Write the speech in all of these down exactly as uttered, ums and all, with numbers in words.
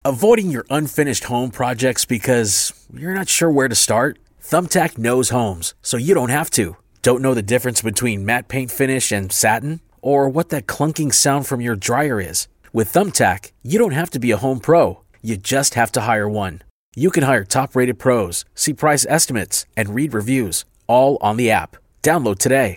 Avoiding your unfinished home projects because you're not sure where to start? Thumbtack knows homes, so you don't have to. Don't know the difference between matte paint finish and satin? Or what that clunking sound from your dryer is? With Thumbtack, you don't have to be a home pro. You just have to hire one. You can hire top-rated pros, see price estimates, and read reviews, all on the app. Download today.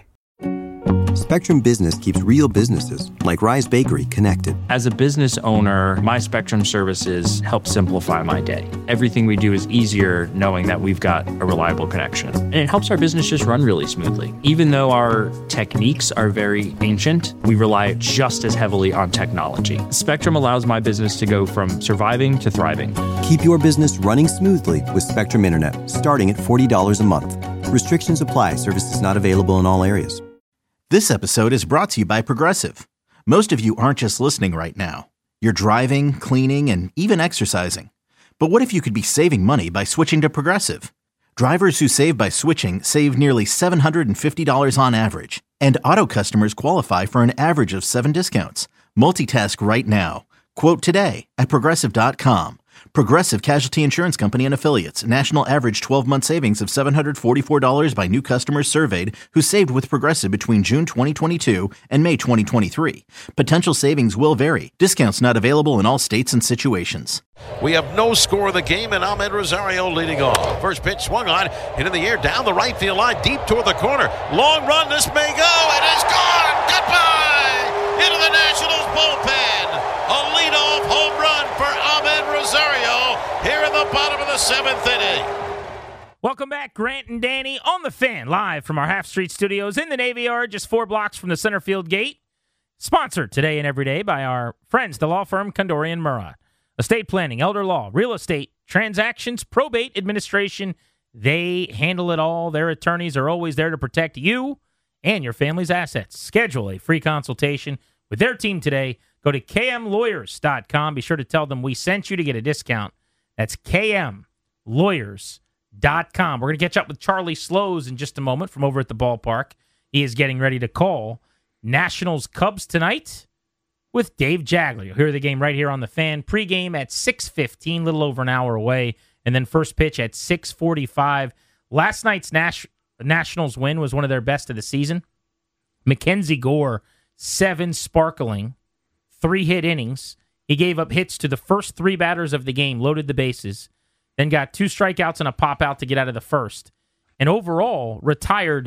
Spectrum Business keeps real businesses, like Rise Bakery, connected. As a business owner, my Spectrum services help simplify my day. Everything we do is easier knowing that we've got a reliable connection. And it helps our business just run really smoothly. Even though our techniques are very ancient, we rely just as heavily on technology. Spectrum allows my business to go from surviving to thriving. Keep your business running smoothly with Spectrum Internet, starting at forty dollars a month. Restrictions apply. Services not available in all areas. This episode is brought to you by Progressive. Most of you aren't just listening right now. You're driving, cleaning, and even exercising. But what if you could be saving money by switching to Progressive? Drivers who save by switching save nearly seven hundred fifty dollars on average. And auto customers qualify for an average of seven discounts. Multitask right now. Quote today at Progressive dot com. Progressive Casualty Insurance Company and Affiliates. National average twelve-month savings of seven hundred forty-four dollars by new customers surveyed who saved with Progressive between June twenty twenty-two and May twenty twenty-three. Potential savings will vary. Discounts not available in all states and situations. We have no score of the game, and Ahmed Rosario leading off. First pitch swung on, into the air, down the right field line, deep toward the corner. Long run, this may go, and it's gone! Goodbye! Into the Nationals bullpen. A leadoff home run for Ahmed Rosario here in the bottom of the seventh inning. Welcome back, Grant and Danny on The Fan, live from our Half Street Studios in the Navy Yard, just four blocks from the center field gate. Sponsored today and every day by our friends, the law firm Kondorian Murat. Estate planning, elder law, real estate, transactions, probate administration. They handle it all. Their attorneys are always there to protect you and your family's assets. Schedule a free consultation with their team today. Go to K M lawyers dot com. Be sure to tell them we sent you to get a discount. That's K M lawyers dot com. We're going to catch up with Charlie Slows in just a moment from over at the ballpark. He is getting ready to call Nationals Cubs tonight with Dave Jagler. You'll hear the game right here on The Fan. Pre-game at six fifteen, a little over an hour away. And then first pitch at six forty-five. Last night's Nash- Nationals win was one of their best of the season. Mackenzie Gore, seven sparkling. Three-hit innings. He gave up hits to the first three batters of the game, loaded the bases, then got two strikeouts and a pop-out to get out of the first. And overall, retired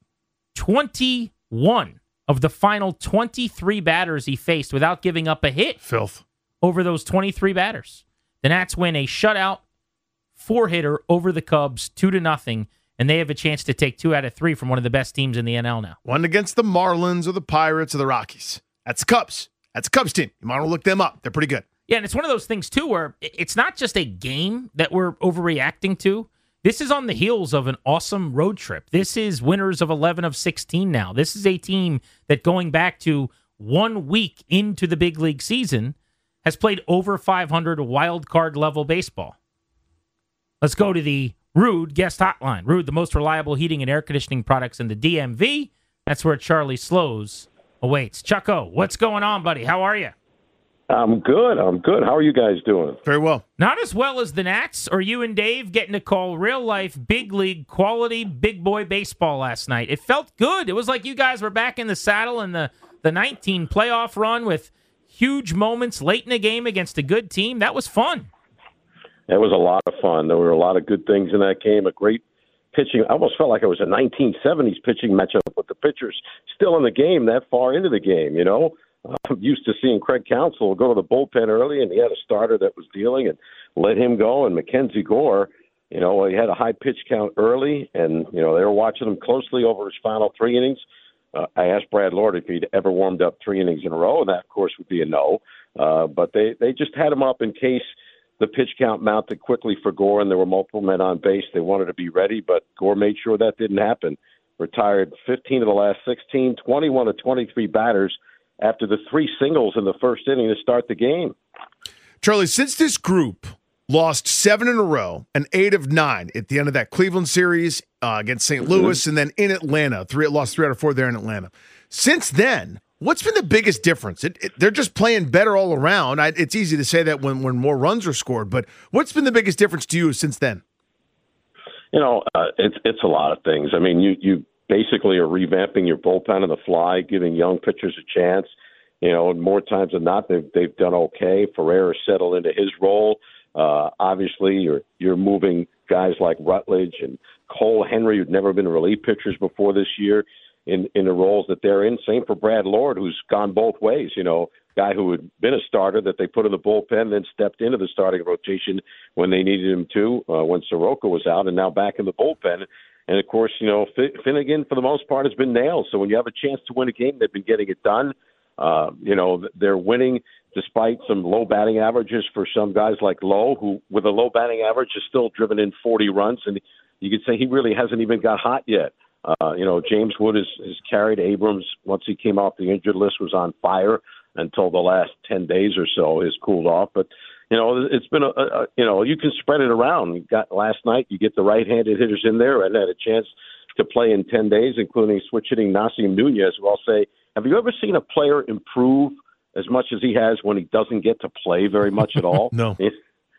twenty-one of the final twenty-three batters he faced without giving up a hit. Filth. Over those twenty-three batters. The Nats win a shutout four-hitter over the Cubs, two to nothing, and they have a chance to take two out of three from one of the best teams in the N L now. One against the Marlins or the Pirates or the Rockies. That's the Cubs. That's a Cubs team. You might want to look them up. They're pretty good. Yeah, and it's one of those things, too, where it's not just a game that we're overreacting to. This is on the heels of an awesome road trip. This is winners of eleven of sixteen now. This is a team that, going back to one week into the big league season, has played over five hundred wild card level baseball. Let's go to the Ruud guest hotline. Ruud, the most reliable heating and air conditioning products in the D M V. That's where Charlie Slows awaits. Chucko, what's going on, buddy? How are you? I'm good. I'm good. How are you guys doing? Very well. Not as well as the Nats or you and Dave getting to call real-life, big league, quality, big boy baseball last night. It felt good. It was like you guys were back in the saddle in the, the nineteen playoff run with huge moments late in the game against a good team. That was fun. It was a lot of fun. There were a lot of good things in that game. A great pitching. I almost felt like it was a nineteen seventies pitching matchup with the pitchers still in the game that far into the game, you know. I'm used to seeing Craig Counsell go to the bullpen early, and he had a starter that was dealing and let him go. And Mackenzie Gore, you know, he had a high pitch count early, and, you know, they were watching him closely over his final three innings. Uh, I asked Brad Lord if he'd ever warmed up three innings in a row, and that, of course, would be a no. Uh, but they, they just had him up in case the pitch count mounted quickly for Gore, and there were multiple men on base. They wanted to be ready, but Gore made sure that didn't happen. Retired fifteen of the last sixteen, twenty-one of twenty-three batters after the three singles in the first inning to start the game. Charlie, since this group lost seven in a row and eight of nine at the end of that Cleveland series uh, against Saint Louis, mm-hmm. and then in Atlanta, three lost three out of four there in Atlanta. Since then, What's been the biggest difference? It, it, they're just playing better all around. I, it's easy to say that when, when more runs are scored, but what's been the biggest difference to you since then? You know, uh, it's it's a lot of things. I mean, you you basically are revamping your bullpen on the fly, giving young pitchers a chance. You know, and more times than not, they've they've done okay. Ferreira settled into his role. Uh, obviously, you're you're moving guys like Rutledge and Cole Henry, who'd never been relief pitchers before this year, in, in the roles that they're in. Same for Brad Lord, who's gone both ways. You know, guy who had been a starter that they put in the bullpen, then stepped into the starting rotation when they needed him to, uh, when Soroka was out, and now back in the bullpen. And, of course, you know, Finnegan, for the most part, has been nailed. So when you have a chance to win a game, they've been getting it done. Uh, you know, they're winning despite some low batting averages for some guys like Lowe, who with a low batting average is still driven in forty runs. And you could say he really hasn't even got hot yet. Uh, you know, James Wood has, has carried Abrams. Once he came off the injured list, was on fire until the last ten days or so has cooled off. But, you know, it's been, a, a you know, you can spread it around. You got last night, you get the right-handed hitters in there and had a chance to play in ten days, including switch hitting Nasim Nunez, who I'll say, have you ever seen a player improve as much as he has when he doesn't get to play very much at all? No. It,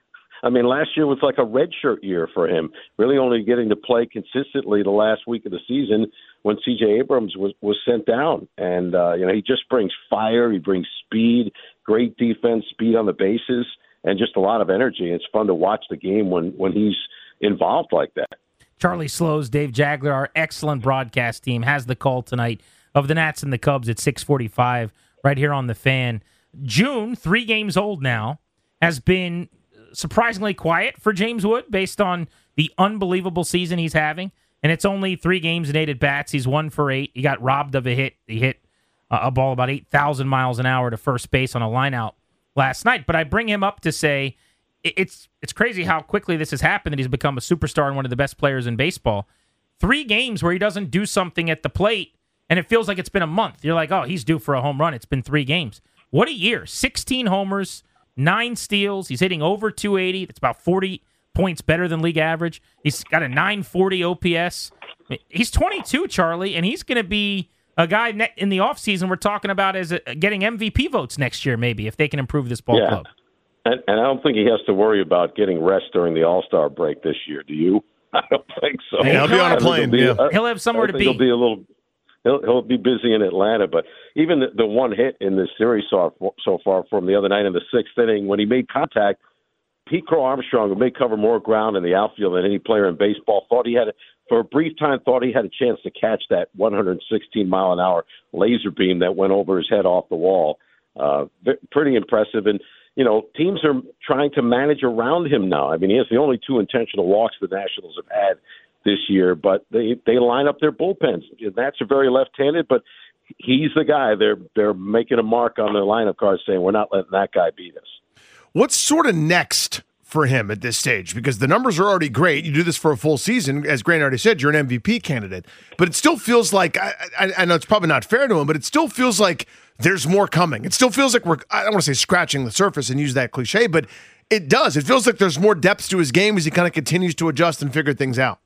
I mean, last year was like a redshirt year for him, really only getting to play consistently the last week of the season when C J Abrams was, was sent down. And, uh, you know, he just brings fire. He brings speed, great defense, speed on the bases, and just a lot of energy. It's fun to watch the game when, when he's involved like that. Charlie Slows, Dave Jagler, our excellent broadcast team, has the call tonight of the Nats and the Cubs at six forty-five right here on The Fan. June, three games old now, has been surprisingly quiet for James Wood based on the unbelievable season he's having. And it's only three games and eight at-bats. He's one for eight. He got robbed of a hit. He hit uh, a ball about eight thousand miles an hour to first base on a line-out last night. But I bring him up to say it's it's crazy how quickly this has happened, that he's become a superstar and one of the best players in baseball. Three games where he doesn't do something at the plate, and it feels like it's been a month. You're like, oh, he's due for a home run. It's been three games. What a year. sixteen homers, nine steals. He's hitting over two eighty. That's about forty points better than league average. He's got a nine forty O P S. He's twenty-two, Charlie, and he's going to be a guy in the offseason we're talking about as a, getting M V P votes next year, maybe, if they can improve this ball yeah. club. And, and I don't think he has to worry about getting rest during the All-Star break this year. Do you? I don't think so. Hey, he'll be on a plane. He'll, be, yeah. uh, he'll have somewhere I to think be. He'll be a little. He'll, he'll be busy in Atlanta, but even the, the one hit in this series so, so far from the other night in the sixth inning, when he made contact, Pete Crow Armstrong, who may cover more ground in the outfield than any player in baseball, thought he had, a, for a brief time, thought he had a chance to catch that one hundred sixteen mile an hour laser beam that went over his head off the wall. Uh, pretty impressive. And, you know, teams are trying to manage around him now. I mean, he has the only two intentional walks the Nationals have had this year, but they they line up their bullpens. That's a very left-handed, but he's the guy. They're they're making a mark on their lineup cards saying we're not letting that guy beat us. What's sort of next for him at this stage? Because the numbers are already great. You do this for a full season. As Grant already said, you're an M V P candidate. But it still feels like, I, I, I know it's probably not fair to him, but it still feels like there's more coming. It still feels like we're, I don't want to say scratching the surface and use that cliche, but it does. It feels like there's more depth to his game as he kind of continues to adjust and figure things out.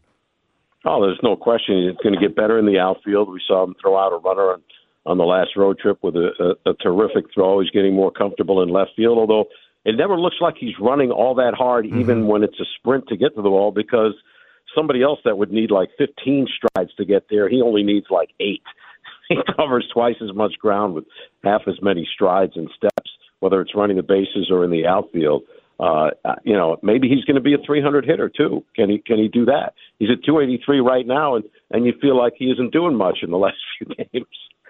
Oh, there's no question. He's going to get better in the outfield. We saw him throw out a runner on, on the last road trip with a, a, a terrific throw. He's getting more comfortable in left field, although it never looks like he's running all that hard, mm-hmm. even when it's a sprint to get to the ball, because somebody else that would need like fifteen strides to get there, he only needs like eight. He covers twice as much ground with half as many strides and steps, whether it's running the bases or in the outfield. Uh, you know, maybe he's going to be a three hundred hitter too. Can he? Can he do that? He's at two eighty-three right now, and, and you feel like he isn't doing much in the last few games.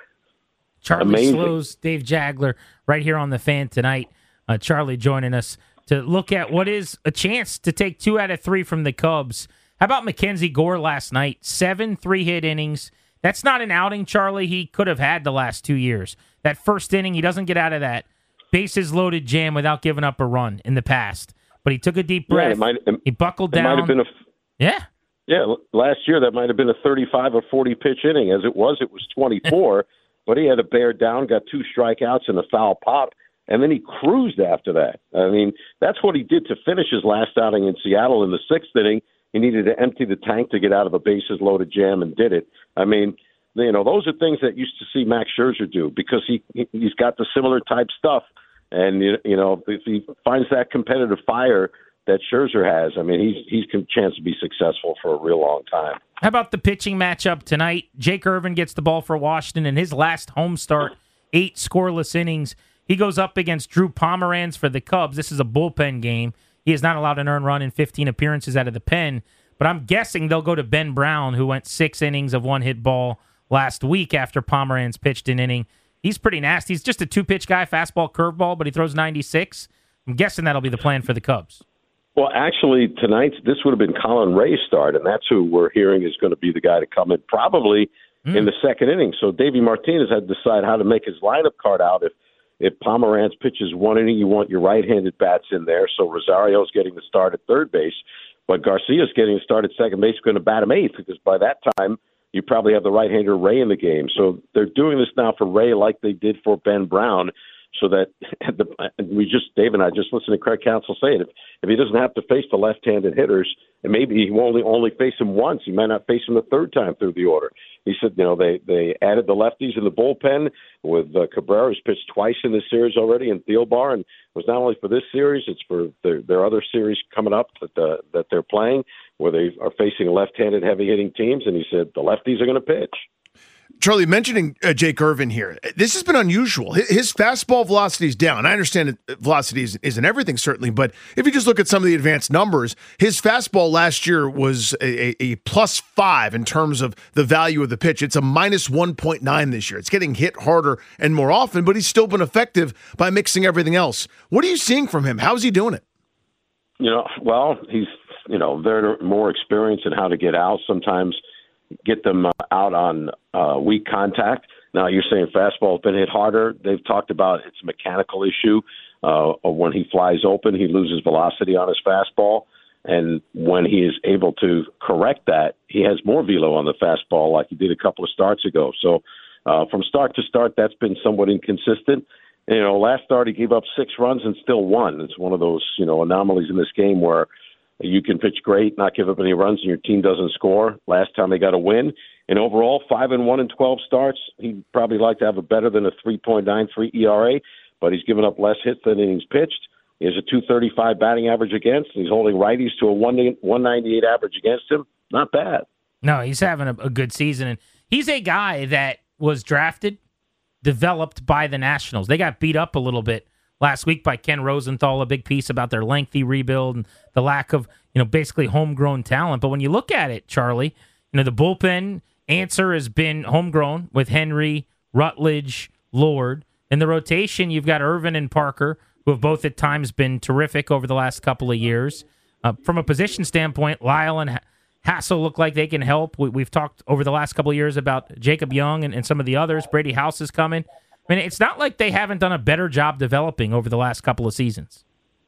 Charlie Amazing. Slows, Dave Jagler, right here on The Fan tonight. Uh, Charlie joining us to look at what is a chance to take two out of three from the Cubs. How about Mackenzie Gore last night? Seven three-hit innings. That's not an outing, Charlie, he could have had the last two years. That first inning, he doesn't get out of that bases loaded jam without giving up a run in the past. But he took a deep breath. Yeah, it might, it, he buckled it down. Might have been a, yeah. Yeah, last year that might have been a thirty-five or forty pitch inning. As it was, it was twenty-four. But he had to bear down, got two strikeouts and a foul pop, and then he cruised after that. I mean, that's what he did to finish his last outing in Seattle in the sixth inning. He needed to empty the tank to get out of a bases-loaded jam and did it. I mean, you know, those are things that used to see Max Scherzer do because he he's got the similar type stuff, and you, you know, if he finds that competitive fire that Scherzer has, I mean, he's he's a chance to be successful for a real long time. How about the pitching matchup tonight? Jake Irvin gets the ball for Washington in his last home start, eight scoreless innings. He goes up against Drew Pomeranz for the Cubs. This is a bullpen game. He is not allowed an earned run in fifteen appearances out of the pen. But I'm guessing they'll go to Ben Brown, who went six innings of one-hit ball last week after Pomeranz pitched an inning. He's pretty nasty. He's just a two-pitch guy, fastball, curveball, but he throws ninety-six. I'm guessing that'll be the plan for the Cubs. Well, actually, tonight, this would have been Colin Ray's start, and that's who we're hearing is going to be the guy to come in probably mm. in the second inning. So Davey Martinez had to decide how to make his lineup card out. If if Pomeranz pitches one inning, you want your right-handed bats in there. So Rosario's getting the start at third base, but Garcia's getting the start at second base, going to bat him eighth, because by that time you probably have the right-hander Ray in the game. So they're doing this now for Ray like they did for Ben Brown, so that the, we just, Dave and I just listened to Craig Counsell say it. If, if he doesn't have to face the left-handed hitters, and maybe he will only, only face him once, he might not face him the third time through the order. He said, you know, they, they added the lefties in the bullpen with uh, Cabrera, who's pitched twice in this series already, and Thielbar, and it was not only for this series, it's for their, their other series coming up that uh, that they're playing, where they are facing left-handed heavy-hitting teams, and he said the lefties are going to pitch. Charlie, mentioning uh, Jake Irvin here, this has been unusual. His fastball velocity is down. I understand that velocity is, isn't everything, certainly, but if you just look at some of the advanced numbers, his fastball last year was a, a, a plus five in terms of the value of the pitch. It's a minus one point nine this year. It's getting hit harder and more often, but he's still been effective by mixing everything else. What are you seeing from him? How's he doing it? You know, well, he's, you know, they're more experienced in how to get out. Sometimes get them uh, out on uh, weak contact. Now, you're saying fastball's been hit harder. They've talked about it's a mechanical issue. Uh, of when he flies open, he loses velocity on his fastball. And when he is able to correct that, he has more velo on the fastball like he did a couple of starts ago. So uh, from start to start, that's been somewhat inconsistent. And, you know, last start he gave up six runs and still won. It's one of those, you know, anomalies in this game where you can pitch great, not give up any runs, and your team doesn't score. Last time they got a win. And overall, five and one in twelve starts. He'd probably like to have a better than a three point nine three E R A, but he's given up less hits than innings pitched. He has a two thirty-five batting average against. He's holding righties to a one ninety-eight average against him. Not bad. No, he's having a, a good season. And he's a guy that was drafted, developed by the Nationals. They got beat up a little bit last week by Ken Rosenthal, a big piece about their lengthy rebuild and the lack of, you know, basically homegrown talent. But when you look at it, Charlie, you know, the bullpen answer has been homegrown with Henry, Rutledge, Lord. In the rotation, you've got Irvin and Parker, who have both at times been terrific over the last couple of years. Uh, from a position standpoint, Lyle and Hassel look like they can help. We, we've talked over the last couple of years about Jacob Young and, and some of the others. Brady House is coming. I mean, it's not like they haven't done a better job developing over the last couple of seasons.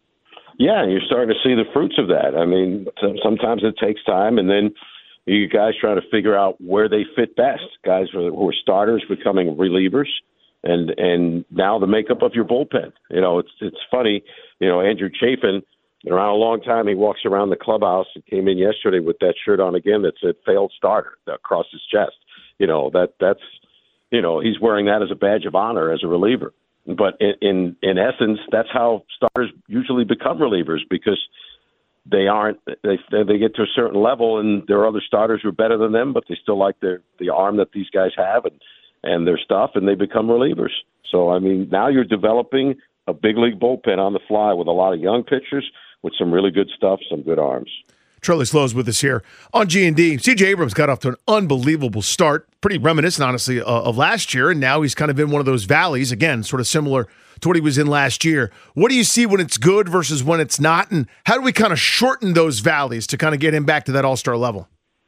Yeah, you're starting to see the fruits of that. I mean, sometimes it takes time, and then you guys trying to figure out where they fit best. Guys who are starters becoming relievers, and and now the makeup of your bullpen. You know, it's it's funny. You know, Andrew Chafin, been around a long time. He walks around the clubhouse and came in yesterday with that shirt on again that said "failed starter" across his chest. You know, that that's. You know, he's wearing that as a badge of honor as a reliever. But in, in in essence, that's how starters usually become relievers, because they aren't they they get to a certain level and there are other starters who are better than them, but they still like their the arm that these guys have and and their stuff, and they become relievers. So I mean, now you're developing a big league bullpen on the fly with a lot of young pitchers with some really good stuff, some good arms. Charlie Slows with us here on G and D. C J Abrams got off to an unbelievable start, pretty reminiscent, honestly, uh, of last year, and now he's kind of in one of those valleys, again, sort of similar to what he was in last year. What do you see when it's good versus when it's not, and how do we kind of shorten those valleys to kind of get him back to that all-star level?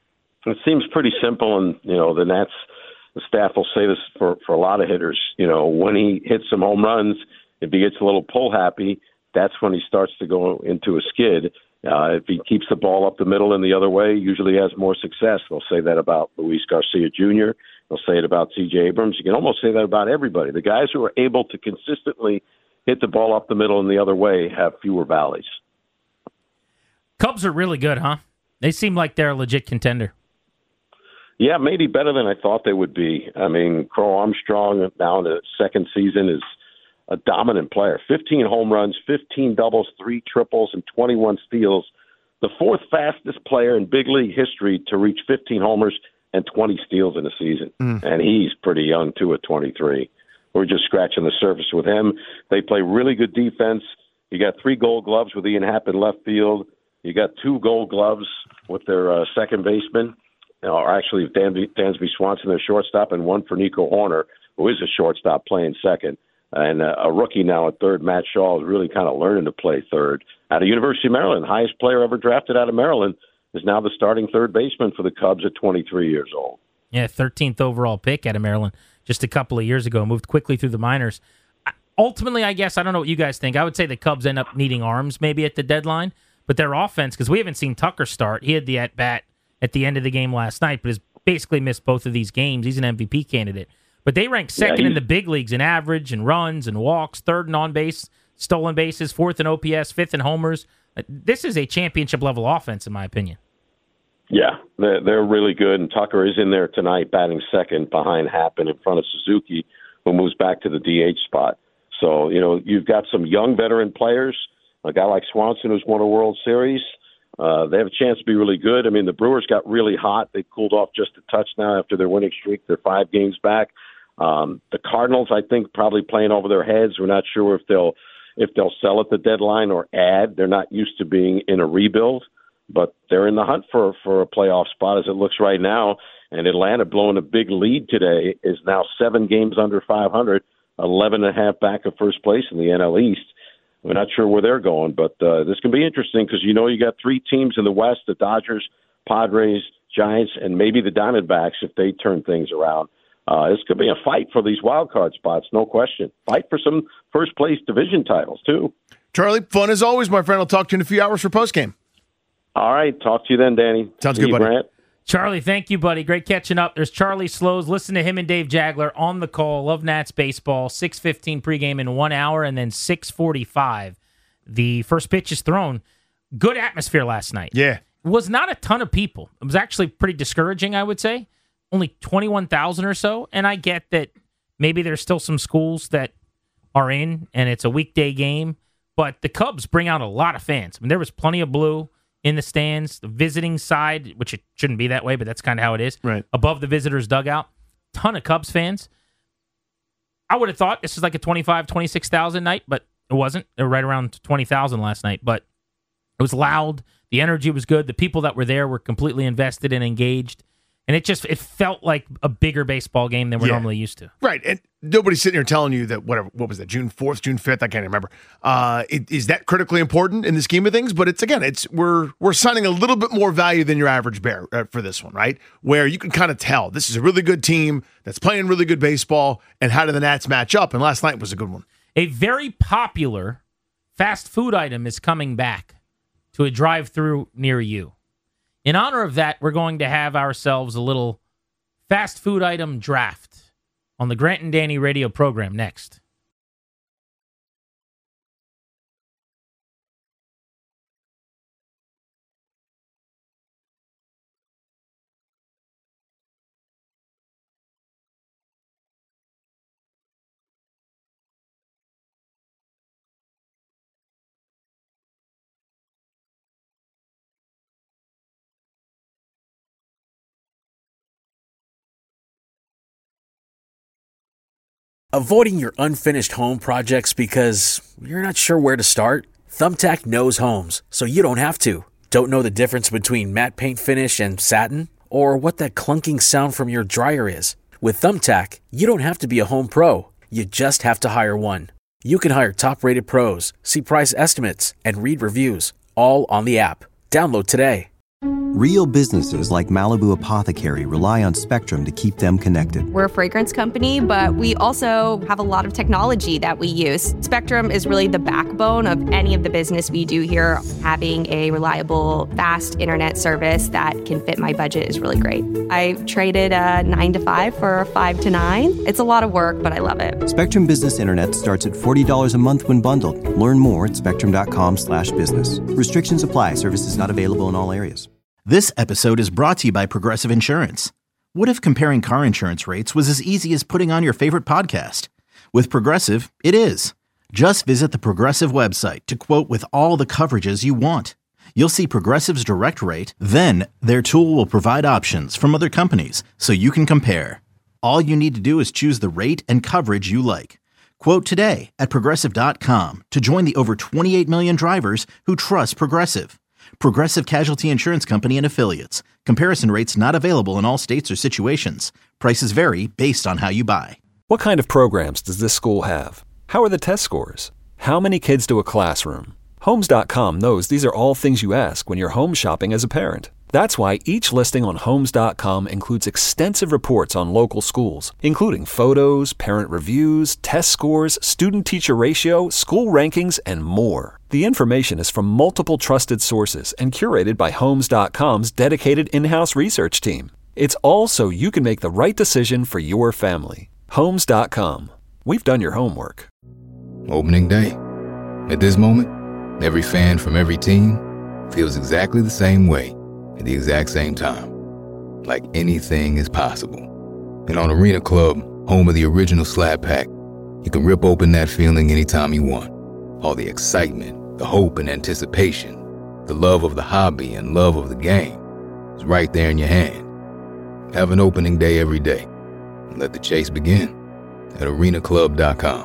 It seems pretty simple, and, you know, the Nats, the staff will say this for, for a lot of hitters. You know, when he hits some home runs, if he gets a little pull-happy, that's when he starts to go into a skid. Uh, if he keeps the ball up the middle and the other way, usually has more success. They'll say that about Luis Garcia Junior They'll say it about C J Abrams. You can almost say that about everybody. The guys who are able to consistently hit the ball up the middle and the other way have fewer valleys. Cubs are really good, huh? They seem like they're a legit contender. Yeah, maybe better than I thought they would be. I mean, Crow Armstrong now in the second season is a dominant player. fifteen home runs, fifteen doubles, three triples, and twenty-one steals. The fourth fastest player in big league history to reach fifteen homers and twenty steals in a season. Mm. And he's pretty young, too, at twenty-three. We're just scratching the surface with him. They play really good defense. You got three gold gloves with Ian Happ in left field. You got two gold gloves with their uh, second baseman, or actually Dansby, Dansby Swanson, their shortstop, and one for Nico Horner, who is a shortstop playing second. And uh, a rookie now at third, Matt Shaw, is really kind of learning to play third. Out of University of Maryland, highest player ever drafted out of Maryland, is now the starting third baseman for the Cubs at twenty-three years old. Yeah, thirteenth overall pick out of Maryland just a couple of years ago, moved quickly through the minors. Ultimately, I guess, I don't know what you guys think. I would say the Cubs end up needing arms maybe at the deadline, but their offense, because we haven't seen Tucker start. He had the at-bat at the end of the game last night, but has basically missed both of these games. He's an M V P candidate. But they rank second yeah, in the big leagues in average and runs and walks, third in on-base, stolen bases, fourth in O P S, fifth in homers. This is a championship-level offense, in my opinion. Yeah, they're, they're really good, and Tucker is in there tonight batting second behind Happ and in front of Suzuki, who moves back to the D H spot. So, you know, you've got some young veteran players, a guy like Swanson who's won a World Series. Uh, they have a chance to be really good. I mean, the Brewers got really hot. They cooled off just a touch now after their winning streak. They're five games back. Um, the Cardinals, I think, probably playing over their heads. We're not sure if they'll if they'll sell at the deadline or add. They're not used to being in a rebuild, but they're in the hunt for for a playoff spot as it looks right now. And Atlanta, blowing a big lead today, is now seven games under five hundred, eleven and a half back of first place in the N L East. We're not sure where they're going, but uh, this can be interesting because, you know, you got three teams in the West, the Dodgers, Padres, Giants, and maybe the Diamondbacks if they turn things around. Uh, this could be a fight for these wild card spots, no question. Fight for some first-place division titles, too. Charlie, fun as always, my friend. I'll talk to you in a few hours for postgame. All right. Talk to you then, Danny. Sounds See good, you, buddy. Grant. Charlie, thank you, buddy. Great catching up. There's Charlie Slows. Listen to him and Dave Jagler on the call. Love Nats baseball. six fifteen pregame in one hour, and then six forty-five. The first pitch is thrown. Good atmosphere last night. Yeah. Was not a ton of people. It was actually pretty discouraging, I would say. Only twenty-one thousand or so. And I get that maybe there's still some schools that are in, and it's a weekday game. But the Cubs bring out a lot of fans. I mean, there was plenty of blue in the stands. The visiting side, which it shouldn't be that way, but that's kind of how it is. Right. Above the visitors' dugout. Ton of Cubs fans. I would have thought this was like a twenty-five, twenty-six thousand night, but it wasn't. They were right around twenty thousand last night. But it was loud. The energy was good. The people that were there were completely invested and engaged. And it just it felt like a bigger baseball game than we're yeah. normally used to. Right. And nobody's sitting here telling you that, whatever, what was that, June fourth, June fifth? I can't remember. Uh, it, is that critically important in the scheme of things? But it's, again, it's we're we're assigning a little bit more value than your average bear uh, for this one, right? Where you can kind of tell this is a really good team that's playing really good baseball, and how do the Nats match up? And last night was a good one. A very popular fast food item is coming back to a drive-thru near you. In honor of that, we're going to have ourselves a little fast food item draft on the Grant and Danny radio program next. Avoiding your unfinished home projects because you're not sure where to start? Thumbtack knows homes, so you don't have to. Don't know the difference between matte paint finish and satin? Or what that clunking sound from your dryer is? With Thumbtack, you don't have to be a home pro. You just have to hire one. You can hire top-rated pros, see price estimates, and read reviews, all on the app. Download today. Real businesses like Malibu Apothecary rely on Spectrum to keep them connected. We're a fragrance company, but we also have a lot of technology that we use. Spectrum is really the backbone of any of the business we do here. Having a reliable, fast internet service that can fit my budget is really great. I traded a nine to five for a five to nine. It's a lot of work, but I love it. Spectrum Business Internet starts at forty dollars a month when bundled. Learn more at spectrum.com slash business. Restrictions apply. Services not available in all areas. This episode is brought to you by Progressive Insurance. What if comparing car insurance rates was as easy as putting on your favorite podcast? With Progressive, it is. Just visit the Progressive website to quote with all the coverages you want. You'll see Progressive's direct rate, then their tool will provide options from other companies so you can compare. All you need to do is choose the rate and coverage you like. Quote today at Progressive dot com to join the over twenty-eight million drivers who trust Progressive. Progressive Casualty Insurance Company and Affiliates. Comparison rates not available in all states or situations. Prices vary based on how you buy. What kind of programs does this school have? How are the test scores? How many kids do a classroom? Homes dot com knows these are all things you ask when you're home shopping as a parent. That's why each listing on Homes dot com includes extensive reports on local schools, including photos, parent reviews, test scores, student-teacher ratio, school rankings, and more. The information is from multiple trusted sources and curated by Homes dot com's dedicated in-house research team. It's all so you can make the right decision for your family. Homes dot com. We've done your homework. Opening day. At this moment, every fan from every team feels exactly the same way at the exact same time. Like anything is possible. And on Arena Club, home of the original Slab Pack, you can rip open that feeling anytime you want. All the excitement, the hope and anticipation, the love of the hobby and love of the game is right there in your hand. Have an opening day every day. And let the chase begin at arena club dot com.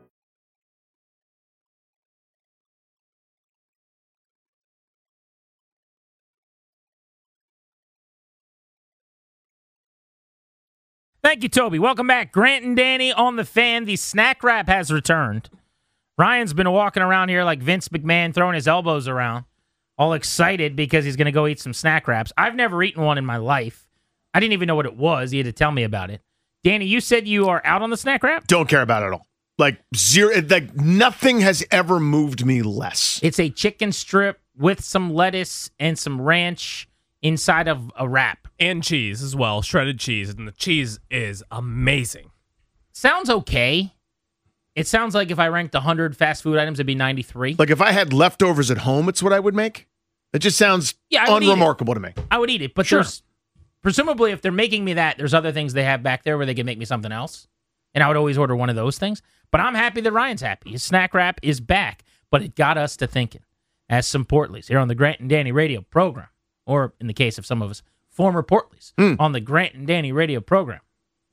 Thank you, Toby. Welcome back. Grant and Danny on the Fan. The snack wrap has returned. Ryan's been walking around here like Vince McMahon, throwing his elbows around, all excited because he's going to go eat some snack wraps. I've never eaten one in my life. I didn't even know what it was. He had to tell me about it. Danny, you said you are out on the snack wrap? Don't care about it at all. Like zero. Like nothing has ever moved me less. It's a chicken strip with some lettuce and some ranch inside of a wrap. And cheese as well, shredded cheese. And the cheese is amazing. Sounds okay. It sounds like if I ranked one hundred fast food items, it'd be ninety-three. Like if I had leftovers at home, it's what I would make. It just sounds yeah, unremarkable to me. I would eat it, but Sure. there's presumably if they're making me that, there's other things they have back there where they can make me something else. And I would always order one of those things. But I'm happy that Ryan's happy. His snack wrap is back. But it got us to thinking. As some Portleys here on the Grant and Danny radio program, or in the case of some of us, former Portleys mm. on the Grant and Danny radio program.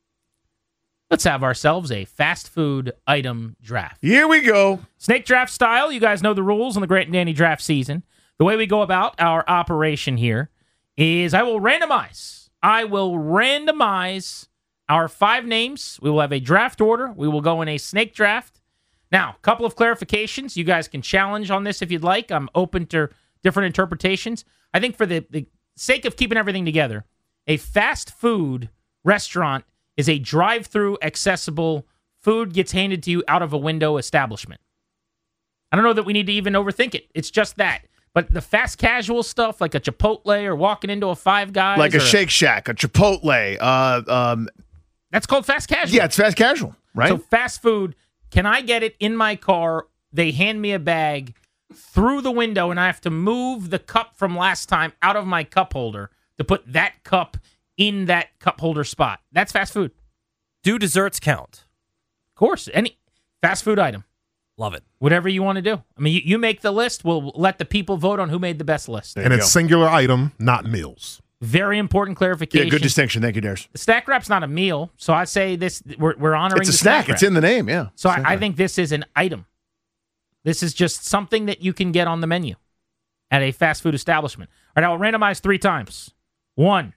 Let's have ourselves a fast food item draft. Here we go. Snake draft style. You guys know the rules on the Grant and Danny draft season. The way we go about our operation here is I will randomize. I will randomize our five names. We will have a draft order. We will go in a snake draft. Now, a couple of clarifications. You guys can challenge on this if you'd like. I'm open to different interpretations. I think for the, the sake of keeping everything together, a fast food restaurant is a drive-through accessible food gets handed to you out of a window establishment. I don't know that we need to even overthink it. It's just that. But the fast casual stuff, like a Chipotle or walking into a Five Guys. Like a or Shake Shack, a Chipotle. Uh, um, that's called fast casual. Yeah, it's fast casual, right? So fast food, can I get it in my car? They hand me a bag through the window, and I have to move the cup from last time out of my cup holder to put that cup in that cup holder spot. That's fast food. Do desserts count? Of course. Any fast food item. Love it. Whatever you want to do. I mean, you, you make the list. We'll let the people vote on who made the best list. And it's go. Singular item, not meals. Very important clarification. Yeah, good distinction. Thank you, Darius. The snack wrap's not a meal, so I say this. We're, we're honoring. It's a the snack. snack It's in the name. Yeah. So I, I think this is an item. This is just something that you can get on the menu at a fast food establishment. All right, I'll randomize three times. One,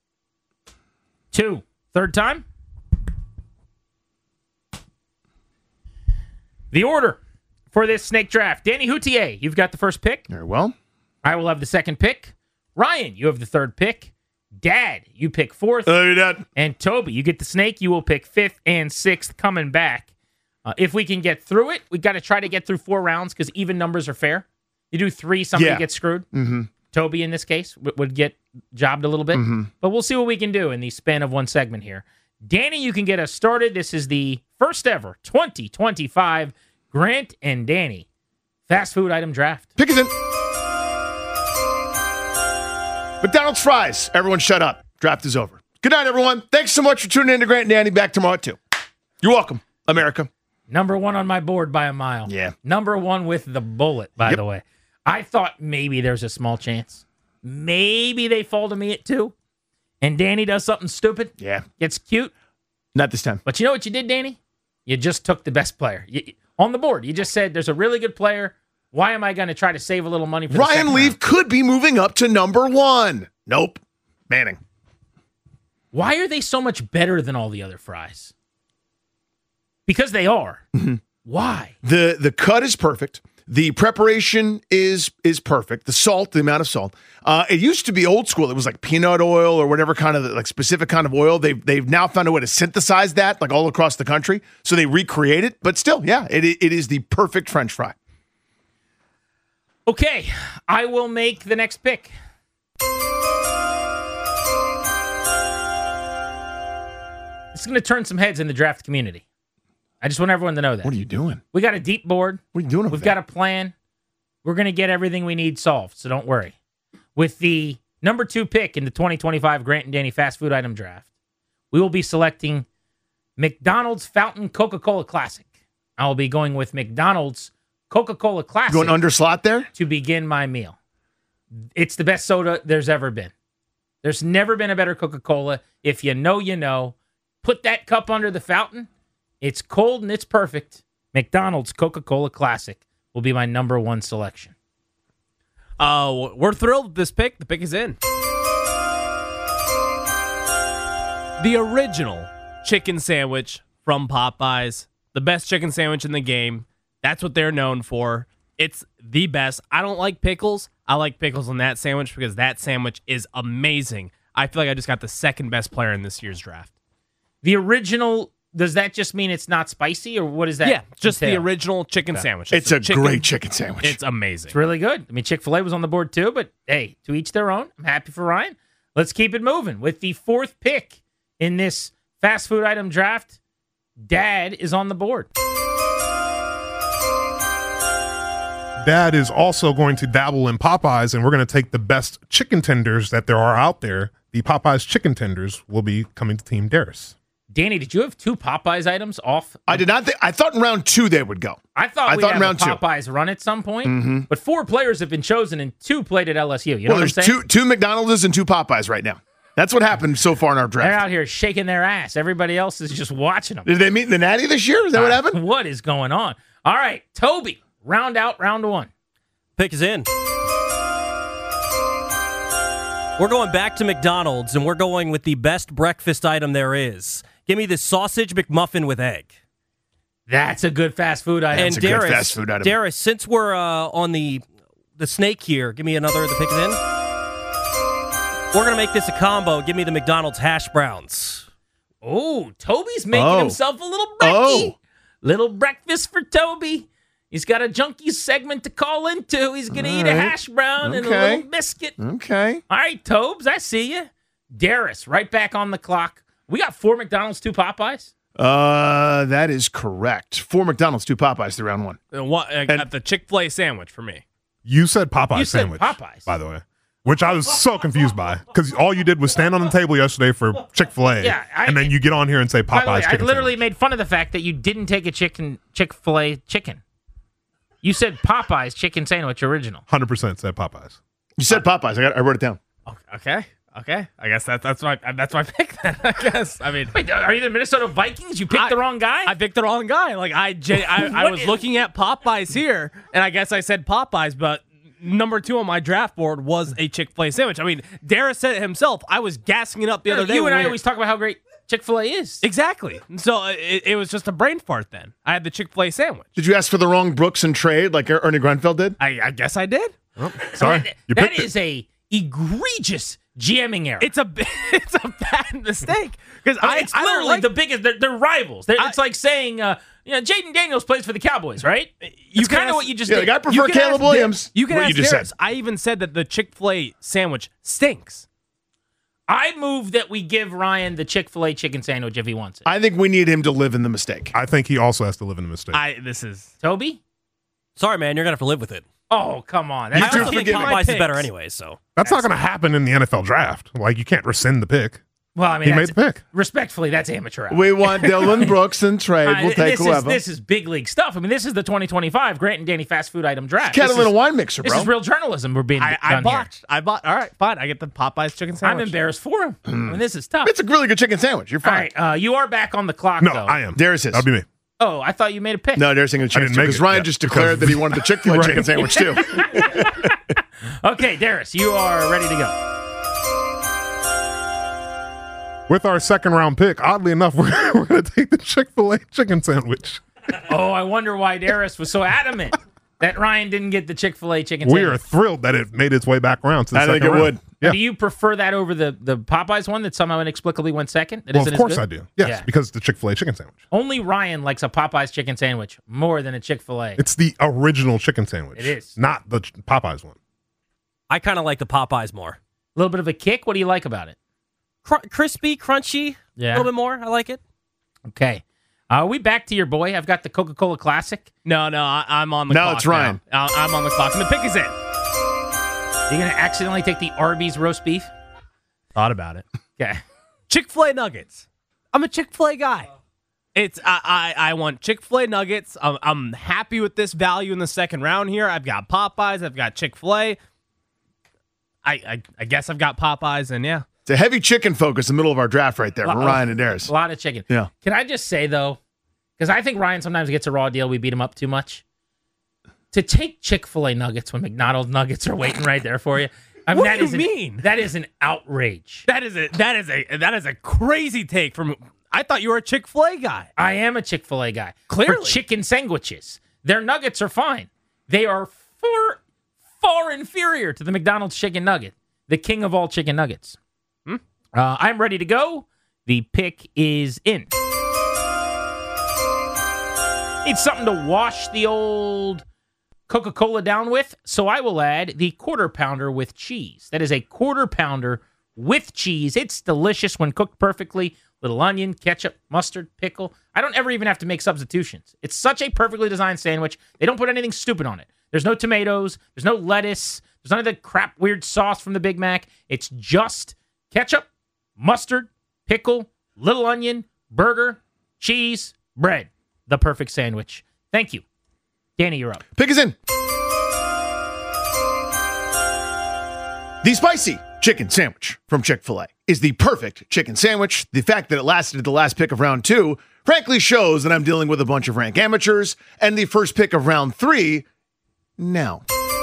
two, third time. The order for this snake draft. Danny Houtier, you've got the first pick. Very well. I will have the second pick. Ryan, you have the third pick. Dad, you pick fourth. Oh, Dad. And Toby, you get the snake. You will pick fifth and sixth coming back. Uh, if we can get through it, we got to try to get through four rounds because even numbers are fair. You do three, somebody yeah. gets screwed. Mm-hmm. Toby, in this case, w- would get jobbed a little bit. Mm-hmm. But we'll see what we can do in the span of one segment here. Danny, you can get us started. This is the first ever twenty twenty-five Grant and Danny fast food item draft. Pick us in. McDonald's fries. Everyone shut up. Draft is over. Good night, everyone. Thanks so much for tuning in to Grant and Danny. Back tomorrow at two. You're welcome, America. Number one on my board by a mile. Yeah. Number one with the bullet, by Yep. the way. I thought maybe there's a small chance. Maybe they fall to me at two. And Danny does something stupid. Yeah. Gets cute. Not this time. But you know what you did, Danny? You just took the best player. You, on the board, you just said, there's a really good player. Why am I going to try to save a little money for the Ryan second Leaf round? could be moving up to number one. Nope. Manning. Why are they so much better than all the other fries? Because they are. Mm-hmm. Why? The the cut is perfect. The preparation is is perfect. The salt, the amount of salt. Uh, it used to be old school. It was like peanut oil or whatever kind of like specific kind of oil. They've they've now found a way to synthesize that like all across the country. So they recreate it. But still, yeah, it it is the perfect French fry. Okay, I will make the next pick. It's going to turn some heads in the draft community. I just want everyone to know that. What are you doing? We got a deep board. What are you doing over We've there? got a plan. We're going to get everything we need solved, so don't worry. With the number two pick in the twenty twenty-five Grant and Danny Fast Food Item Draft, we will be selecting McDonald's Fountain Coca-Cola Classic. I will be going with McDonald's Coca-Cola Classic. Going under slot there? To begin my meal. It's the best soda there's ever been. There's never been a better Coca-Cola. If you know, you know. Put that cup under the fountain. It's cold and it's perfect. McDonald's Coca-Cola Classic will be my number one selection. Uh, we're thrilled with this pick. The pick is in. The original chicken sandwich from Popeyes. The best chicken sandwich in the game. That's what they're known for. It's the best. I don't like pickles. I like pickles on that sandwich because that sandwich is amazing. I feel like I just got the second best player in this year's draft. The original, does that just mean it's not spicy, or what is that? Yeah, just entail? the original chicken Okay. sandwich. It's a great chicken sandwich. It's amazing. It's really good. I mean, Chick-fil-A was on the board too, but hey, to each their own. I'm happy for Ryan. Let's keep it moving. With the fourth pick in this fast food item draft, Dad is on the board. Dad is also going to dabble in Popeyes, and we're going to take the best chicken tenders that there are out there. The Popeyes chicken tenders will be coming to Team Darius. Danny, did you have two Popeyes items off? I did not think. I thought in round two they would go. I thought I we'd thought have in round a two. Popeyes run at some point, Mm-hmm. but four players have been chosen and two played at L S U. You know well, what I'm there's saying? two two McDonald's and two Popeyes right now. That's what happened so far in our They're draft. out here shaking their ass. Everybody else is just watching them. Did they meet in the Natty this year? Is that what happened? What is going on? All right, Toby, round out round one. Pick is in. We're going back to McDonald's, and we're going with the best breakfast item there is. Give me the sausage McMuffin with egg. That's a good fast food item. And That's a good Darius, fast food item. Darius, since we're uh, on the the snake here, give me another. The pick is in. We're gonna make this a combo. Give me the McDonald's hash browns. Oh, Toby's making Oh. himself a little brekkie. Oh. Little breakfast for Toby. He's got a junkie segment to call into. He's going to eat a right. hash brown and a Okay. little biscuit. Okay. All right, Tobes, I see you. Darius, right back on the clock. We got four McDonald's, two Popeyes. Uh, that is correct. Four McDonald's, two Popeyes through round one. And what, uh, at the Chick-fil-A sandwich for me. You said Popeyes You said sandwich, Popeyes. by the way, which I was so confused by because all you did was stand on the table yesterday for Chick-fil-A, Yeah, I- and then you get on here and say By Popeyes the way, I chicken literally sandwich. made fun of the fact that you didn't take a chicken Chick-fil-A chicken. You said Popeyes chicken sandwich original. one hundred percent said Popeyes. You said Popeyes. I got. I wrote it down. Okay, okay. I guess that, that's my that's my pick then. I guess. I mean, Wait, are you the Minnesota Vikings? You picked I- the wrong guy? I picked the wrong guy. Like I, j- I, I What was is- looking at Popeyes here, and I guess I said Popeyes, but number two on my draft board was a Chick-fil-A sandwich. I mean, Darius said it himself. I was gassing it up the other day. you and when I we were- always talk about how great Chick-fil-A is. exactly. So uh, it, it was just a brain fart. Then I had the Chick-fil-A sandwich. Did you ask for the wrong Brooks and trade like Er- Ernie Grunfeld did? I, I guess I did. Sorry, That- you that picked is a egregious GMing error. It's a it's a bad mistake because I mean, I it's I don't literally like the biggest. They're, they're rivals. They're, I- it's like saying, uh, you know, Jaden Daniels plays for the Cowboys, right? You It's can kind of ask- what you just Yeah, did. like I prefer You can Caleb ask Williams. Dar- you can what ask you just Darius. said. I even said that the Chick-fil-A sandwich stinks. I move that we give Ryan the Chick-fil-A chicken sandwich if he wants it. I think we need him to live in the mistake. I think he also has to live in the mistake. I this is Toby? Sorry, man, you're gonna have to live with it. Oh, come on. You That's two I also think forgive me. Popeyes is picks. better anyway. So That's not going to happen in the N F L draft. Like, you can't rescind the pick. Well, I mean, he that's, made the pick. Respectfully, that's amateur hour. We want Dylan Brooks and trade. We'll Uh, take this whoever. Is, this is big league stuff. I mean, this is the twenty twenty-five Grant and Danny fast food item draft. Catalina This is- wine mixer, This bro. is real journalism. We're being I, done I here. bought. I bought. All right, fine. I get the Popeyes chicken I'm sandwich. embarrassed for him. I mean, this is tough. It's a really good chicken sandwich. You're All fine. right, uh, you are back on the clock, No, though. I am. Darius is. That'll be me. Oh, I thought you made a pick. No, Darius ain't going to I change didn't make because it Ryan yet, just because- declared that he wanted the Chick-fil-A Right. chicken sandwich too. Okay, Darius, you are ready to go. With our second round pick, oddly enough, we're, we're going to take the Chick-fil-A chicken sandwich. Oh, I wonder why Darius was so adamant that Ryan didn't get the Chick-fil-A chicken We sandwich. are thrilled that it made its way back around to the I second think it round. would. Yeah. Do you prefer that over the, the Popeyes one that somehow inexplicably went second? That Well, isn't of as course good? I do. Yes, Yeah. because the Chick-fil-A chicken sandwich. Only Ryan likes a Popeyes chicken sandwich more than a Chick-fil-A. It's the original chicken sandwich. It is. Not the ch- Popeyes one. I kind of like the Popeyes more. A little bit of a kick. What do you like about it? Cr- crispy, crunchy. Yeah. A little bit more. I like it. Okay. Uh, are we back to your boy? I've got the Coca-Cola Classic. No, no, I, I'm on the No, clock. it's Ryan. now. I- I'm on the clock, and the pick is in. You're going to accidentally take the Arby's roast beef? Thought about it. Okay. Chick-fil-A nuggets. I'm a Chick-fil-A guy. It's I I, I want Chick-fil-A nuggets. I'm, I'm happy with this value in the second round here. I've got Popeyes. I've got Chick-fil-A. I, I I guess I've got Popeyes, and yeah. It's a heavy chicken focus in the middle of our draft right there for Ryan and Darius. A lot of chicken. Yeah. Can I just say, though, because I think Ryan sometimes gets a raw deal. We beat him up too much. To take Chick-fil-A nuggets when McDonald's nuggets are waiting right there for you. I mean, What that do you is an- mean? That is an outrage. That is a that is a that is a crazy take from. I thought you were a Chick-fil-A guy. I am a Chick-fil-A guy. Clearly. For chicken sandwiches. Their nuggets are fine. They are far, far inferior to the McDonald's chicken nugget, the king of all chicken nuggets. Hmm? Uh, I'm ready to go. The pick is in. Need something to wash the old Coca-Cola down with, so I will add the quarter pounder with cheese. That is a quarter pounder with cheese. It's delicious when cooked perfectly. Little onion, ketchup, mustard, pickle. I don't ever even have to make substitutions. It's such a perfectly designed sandwich. They don't put anything stupid on it. There's no tomatoes. There's no lettuce. There's none of the crap weird sauce from the Big Mac. It's just ketchup, mustard, pickle, little onion, burger, cheese, bread. The perfect sandwich. Thank you. Danny, you're up. Pick is in. The spicy chicken sandwich from Chick-fil-A is the perfect chicken sandwich. The fact that it lasted the last pick of round two frankly shows that I'm dealing with a bunch of rank amateurs, and the first pick of round three now.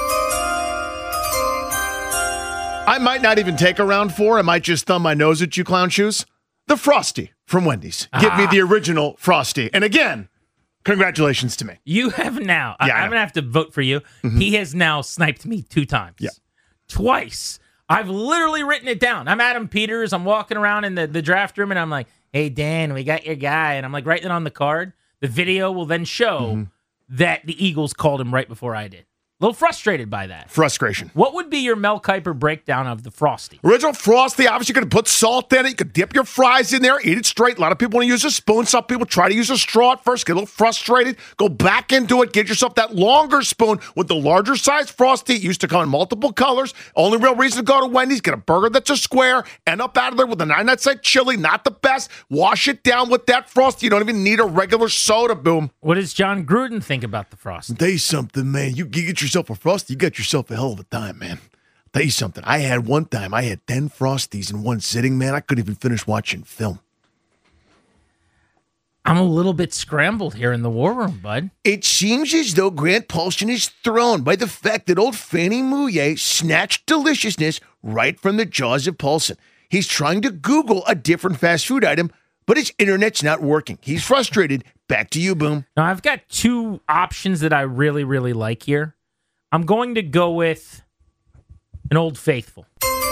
I might not even take a round four. I might just thumb my nose at you clown shoes. The Frosty from Wendy's. Give Ah. me the original Frosty. And again, congratulations to me. You have now. I, Yeah, I I'm know. going to have to vote for you. He has now sniped me two times. Yeah. Twice. I've literally written it down. I'm Adam Peters. I'm walking around in the, the draft room and I'm like, hey, Dan, we got your guy. And I'm like writing it on the card. The video will then show Mm-hmm. that the Eagles called him right before I did. A little frustrated by that. Frustration. What would be your Mel Kiper breakdown of the Frosty? Original Frosty, obviously you're going to put salt in it. You could dip your fries in there, eat it straight. A lot of people want to use a spoon. Some people try to use a straw at first, get a little frustrated. Go back into it. Get yourself that longer spoon with the larger size Frosty. It used to come in multiple colors. Only real reason to go to Wendy's, get a burger that's a square, end up out of there with a ninety-nine cent chili. Not the best. Wash it down with that Frosty. You don't even need a regular soda, boom. What does John Gruden think about the Frosty? I'll tell you something, man. You, you get yourself a Frosty, you got yourself a hell of a time, man. I'll tell you something. I had one time, I had ten Frosties in one sitting, man. I couldn't even finish watching film. I'm a little bit scrambled here in the war room, bud. It seems as though Grant Paulson is thrown by the fact that old Fanny Mouillet snatched deliciousness right from the jaws of Paulson. He's trying to Google a different fast food item, but his internet's not working. He's frustrated. Back to you, Boom. Now, I've got two options that I really, really like here. I'm going to go with an Old Faithful.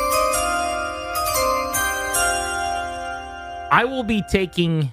I will be taking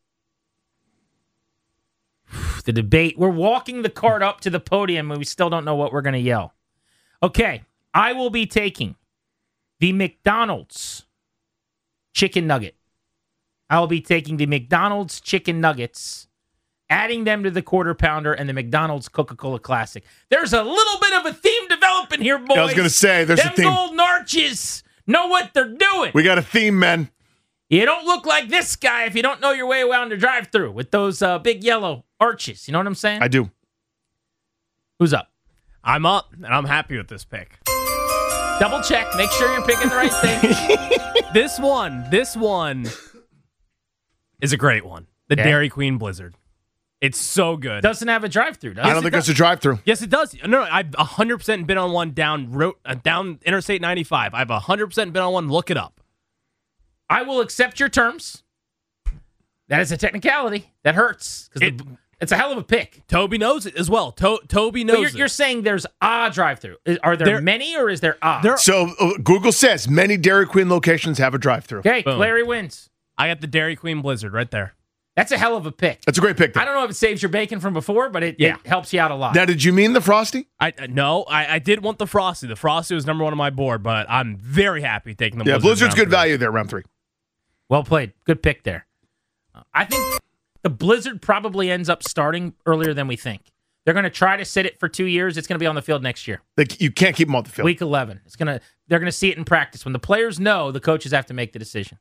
the debate. We're walking the card up to the podium and we still don't know what we're going to yell. Okay, I will be taking the McDonald's chicken nugget. I will be taking the McDonald's chicken nuggets, adding them to the quarter pounder and the McDonald's Coca-Cola Classic. There's a little bit of a theme developing here, boys. I was gonna say, there's a Them theme. golden arches know what they're doing. We got a theme, man. You don't look like this guy if you don't know your way around the drive-thru with those uh, big yellow arches. You know what I'm saying? I do. Who's up? I'm up, and I'm happy with this pick. Double check. Make sure you're picking the right thing. This one, this one is a great one. The Okay. Dairy Queen Blizzard. It's so good. Doesn't have a drive-thru, does I it? don't think does. it's a drive-through. Yes, it does. No, no, I've one hundred percent been on one down road, uh, down Interstate ninety-five. I've one hundred percent been on one. Look it up. I will accept your terms. That is a technicality. That hurts. because It- It's a hell of a pick. Toby knows it as well. To- Toby knows But you're, it. you're saying there's a drive-thru. Is- Are there, There- many or is there a? There- So uh, Google says many Dairy Queen locations have a drive-through. Okay, Boom. Larry wins. I got the Dairy Queen Blizzard right there. That's a hell of a pick. That's a great pick. Though. I don't know if it saves your bacon from before, but it, Yeah. it helps you out a lot. Now, did you mean the Frosty? I uh, no, I, I did want the Frosty. The Frosty was number one on my board, but I'm very happy taking the Yeah, Blizzard. Blizzard's round good three. value there, round three. Well played. Good pick there. Uh, I think the Blizzard probably ends up starting earlier than we think. They're going to try to sit it for two years. It's going to be on the field next year. Like, you can't keep them off the field. Week eleven. It's going to. They're going to see it in practice. When the players know, the coaches have to make the decision.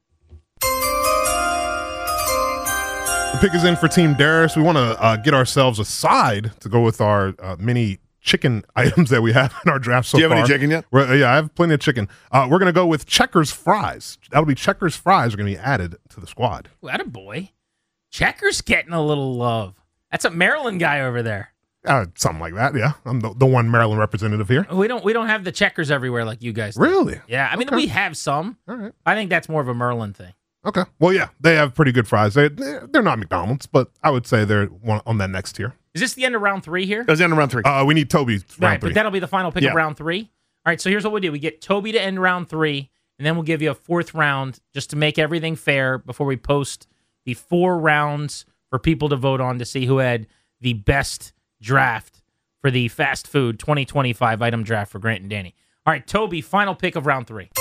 The pick is in for Team Darius. We want to uh, get ourselves a side to go with our uh, mini chicken items that we have in our draft so Do you have far. any chicken yet? We're, uh, yeah, I have plenty of chicken. Uh, we're going to go with Checkers fries. That'll be Checkers fries are going to be added to the squad. What a boy. Checkers getting a little love. That's a Maryland guy over there. Uh, something like that, yeah. I'm the, the one Maryland representative here. We don't we don't have the checkers everywhere like you guys do. Really? Yeah, I mean Okay. we have some. All right. I think that's more of a Merlin thing. Okay. Well, yeah, they have pretty good fries. They, they're they're not McDonald's, but I would say they're one on that next tier. Is this the end of round three here? It was the end of round three. Uh, we need Toby's round Right, three. but that'll be the final pick Yeah. of round three. All right, so here's what we do. We get Toby to end round three, and then we'll give you a fourth round just to make everything fair before we post the four rounds for people to vote on to see who had the best draft for the fast food twenty twenty-five item draft for Grant and Danny. All right, Toby, final pick of round three.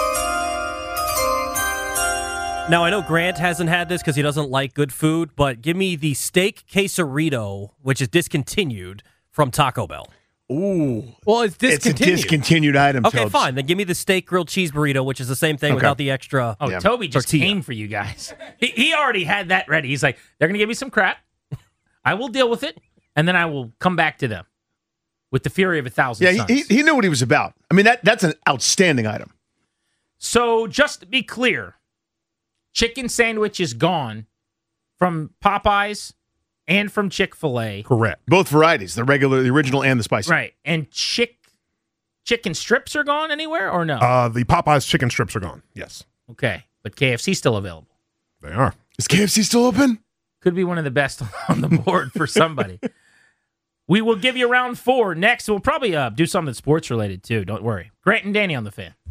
Now, I know Grant hasn't had this because he doesn't like good food, but give me the steak quesarito, which is discontinued from Taco Bell. Ooh. Well, it's It's a discontinued. discontinued item, Okay, Tobes. fine. Then give me the steak grilled cheese burrito, which is the same thing Okay. without the extra. Oh, Yeah. Toby just tortilla. came for you guys. He, he already had that ready. He's like, they're going to give me some crap. I will deal with it, and then I will come back to them with the fury of a thousand Yeah, suns. he, he, he knew what he was about. I mean, that that's an outstanding item. So just to be clear, chicken sandwich is gone from Popeyes and from Chick-fil-A. Correct. Both varieties, the regular, the original, and the spicy. Right. And chick chicken strips are gone anywhere or no? Uh, the Popeyes chicken strips are gone. Yes, okay. But K F C still available. they are. Is K F C still open? Could be one of the best on the board for somebody. We will give you round four. Next, we'll probably uh, do something sports related too. Don't worry. Grant and Danny on the Fan.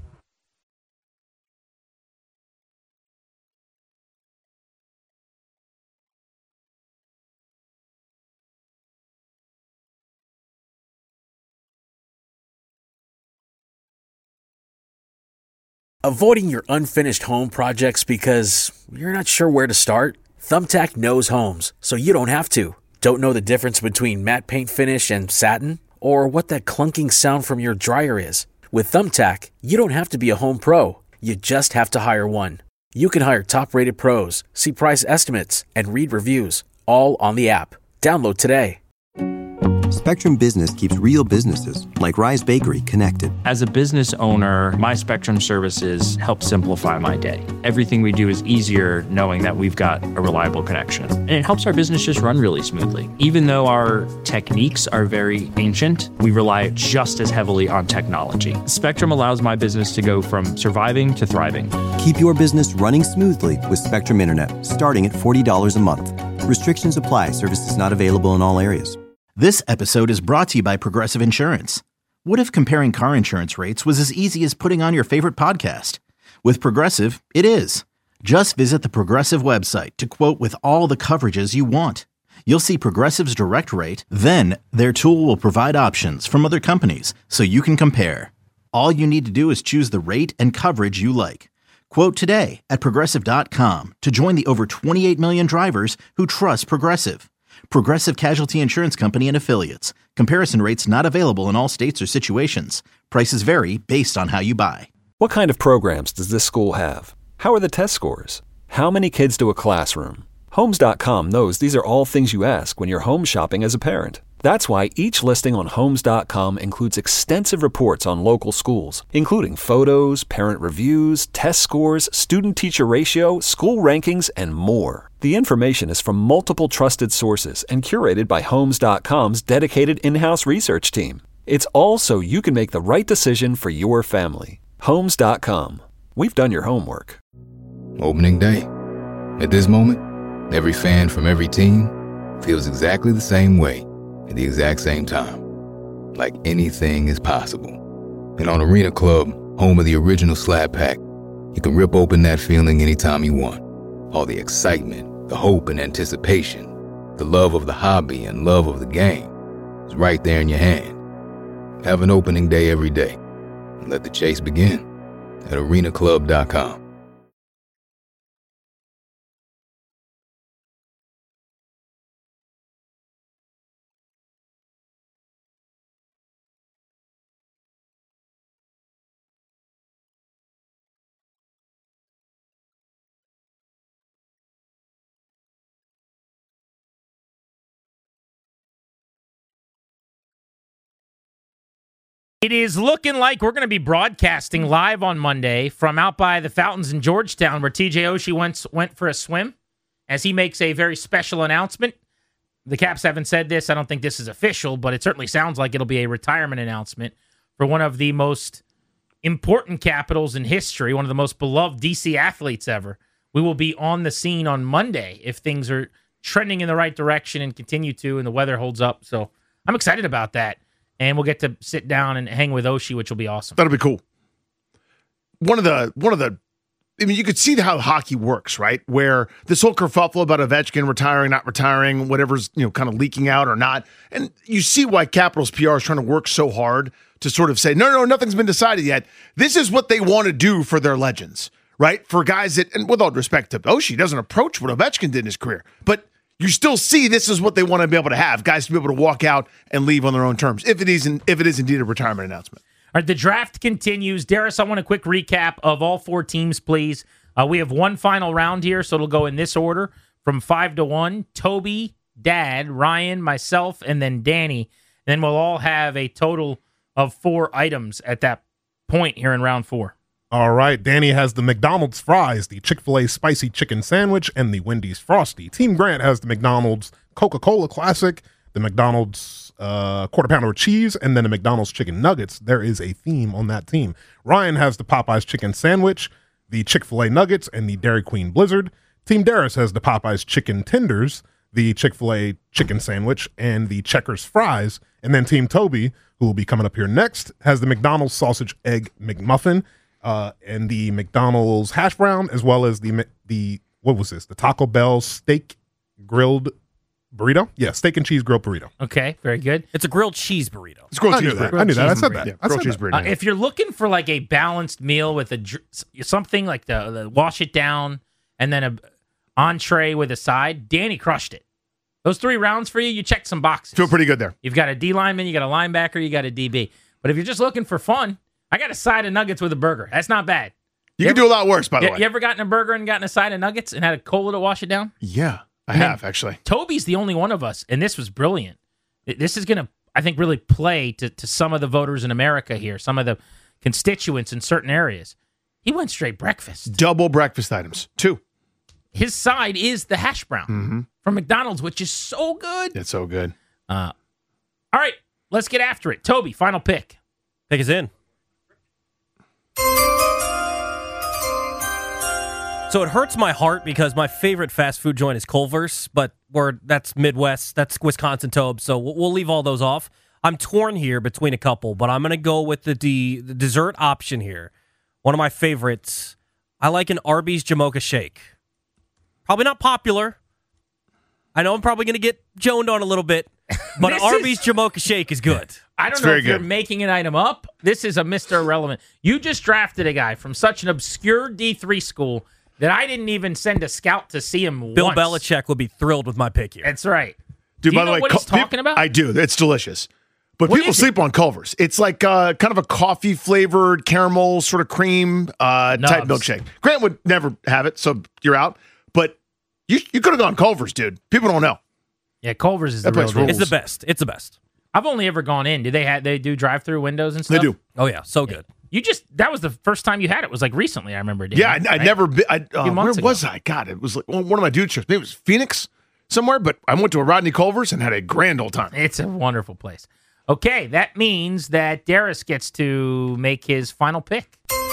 Avoiding your unfinished home projects because you're not sure where to start? Thumbtack knows homes, so you don't have to. Don't know the difference between matte paint finish and satin? Or what that clunking sound from your dryer is? With Thumbtack, you don't have to be a home pro. You just have to hire one. You can hire top-rated pros, see price estimates, and read reviews, all on the app. Download today. Spectrum Business keeps real businesses, like Rise Bakery, connected. As a business owner, my Spectrum services help simplify my day. Everything we do is easier knowing that we've got a reliable connection. And it helps our business just run really smoothly. Even though our techniques are very ancient, we rely just as heavily on technology. Spectrum allows my business to go from surviving to thriving. Keep your business running smoothly with Spectrum Internet, starting at forty dollars a month. Restrictions apply. Services not available in all areas. This episode is brought to you by Progressive Insurance. What if comparing car insurance rates was as easy as putting on your favorite podcast? With Progressive, it is. Just visit the Progressive website to quote with all the coverages you want. You'll see Progressive's direct rate, then their tool will provide options from other companies so you can compare. All you need to do is choose the rate and coverage you like. Quote today at Progressive dot com to join the over twenty-eight million drivers who trust Progressive. Progressive Casualty Insurance Company and Affiliates. Comparison rates not available in all states or situations. Prices vary based on how you buy. What kind of programs does this school have? How are the test scores? How many kids to a classroom? Homes dot com knows these are all things you ask when you're home shopping as a parent. That's why each listing on Homes dot com includes extensive reports on local schools, including photos, parent reviews, test scores, student-teacher ratio, school rankings, and more. The information is from multiple trusted sources and curated by Homes dot com's dedicated in-house research team. It's all so you can make the right decision for your family. Homes dot com. We've done your homework. Opening day. At this moment, every fan from every team feels exactly the same way at the exact same time. Like anything is possible. And on Arena Club, home of the original Slab Pack, you can rip open that feeling anytime you want. All the excitement, the hope and anticipation, the love of the hobby and love of the game is right there in your hand. Have an opening day every day. And let the chase begin at arena club dot com. It is looking like we're going to be broadcasting live on Monday from out by the fountains in Georgetown, where T J Oshie went, went for a swim, as he makes a very special announcement. The Caps haven't said this. I don't think this is official, but it certainly sounds like it'll be a retirement announcement for one of the most important Capitals in history, one of the most beloved D C athletes ever. We will be on the scene on Monday if things are trending in the right direction and continue to, and the weather holds up. So I'm excited about that. And we'll get to sit down and hang with Oshie, which will be awesome. That'll be cool. One of the, one of the, I mean, you could see how hockey works, right? Where this whole kerfuffle about Ovechkin retiring, not retiring, whatever's, you know, kind of leaking out or not. And you see why Capitals P R is trying to work so hard to sort of say, no, no, nothing's been decided yet. This is what they want to do for their legends, right? For guys that, and with all respect to Oshie, doesn't approach what Ovechkin did in his career. But you still see this is what they want to be able to have, guys to be able to walk out and leave on their own terms, if it is, in, if it is indeed a retirement announcement. All right, the draft continues. Darius, I want a quick recap of all four teams, please. Uh, we have one final round here, so it'll go in this order from five to one. Toby, Dad, Ryan, myself, and then Danny. Then we'll all have a total of four items at that point here in round four. All right, Danny has the McDonald's fries, the Chick-fil-A spicy chicken sandwich, and the Wendy's Frosty. Team Grant has the McDonald's Coca-Cola Classic, the McDonald's uh, quarter pounder with cheese, and then the McDonald's chicken nuggets. There is a theme on that team. Ryan has the Popeyes chicken sandwich, the Chick-fil-A nuggets, and the Dairy Queen Blizzard. Team Darius has the Popeyes chicken tenders, the Chick-fil-A chicken sandwich, and the Checkers fries. And then Team Toby, who will be coming up here next, has the McDonald's sausage egg McMuffin, Uh, and the McDonald's hash brown, as well as the, the what was this? The Taco Bell steak grilled burrito? Yeah, steak and cheese grilled burrito. Okay, very good. It's a grilled cheese burrito. It's grilled I cheese knew that. burrito. I knew that. I Cheese said burrito. that. Yeah, I grilled said cheese that. burrito. Uh, if you're looking for like a balanced meal with a dr- something like the, the wash it down and then a entree with a side, Danny crushed it. Those three rounds for you, you checked some boxes. Feel pretty good there. You've got a D lineman, you got a linebacker, you got a D B. But if you're just looking for fun, I got a side of nuggets with a burger. That's not bad. You, you can ever, do a lot worse, by the you, way. You ever gotten a burger and gotten a side of nuggets and had a cola to wash it down? Yeah, I and have, actually. Toby's the only one of us, and this was brilliant. This is going to, I think, really play to, to some of the voters in America here, some of the constituents in certain areas. He went straight breakfast. Double breakfast items. Two. His side is the hash brown mm-hmm. from McDonald's, which is so good. It's so good. Uh, all right, let's get after it. Toby, final pick. Pick us in. So it hurts my heart because my favorite fast food joint is Culver's, but we're, that's Midwest, that's Wisconsin Tobe, so we'll, we'll leave all those off. I'm torn here between a couple, but I'm going to go with the, the, the dessert option here. One of my favorites. I like an Arby's Jamocha Shake. Probably not popular. I know I'm probably going to get joned on a little bit, but an Arby's is... Jamocha Shake is good. I don't it's know if good. You're making an item up. This is a Mister Irrelevant. You just drafted a guy from such an obscure D three school that I didn't even send a scout to see him Bill once. Belichick would be thrilled with my pick here. That's right. Dude, do you by know the way, what co- he's talking about? I do. It's delicious. But What people is sleep on Culver's. It's like uh, kind of a coffee flavored caramel sort of cream uh, type Nubs. milkshake. Grant would never have it, so you're out. But you you could have gone Culver's, dude. People don't know. Yeah, Culver's is That the real place deal. rules. It's the best. It's the best. I've only ever gone in. Do they have they do drive through windows and They stuff? do. Oh yeah, so good. You just that was the first time you had it. Was like recently. I remember. Yeah, I, I right? never. Been, I, uh, few where months ago. was I? God, it was like one of my dude trips. Maybe it was Phoenix somewhere. But I went to a Rodney Culver's and had a grand old time. It's a wonderful place. Okay, that means that Darius gets to make his final pick.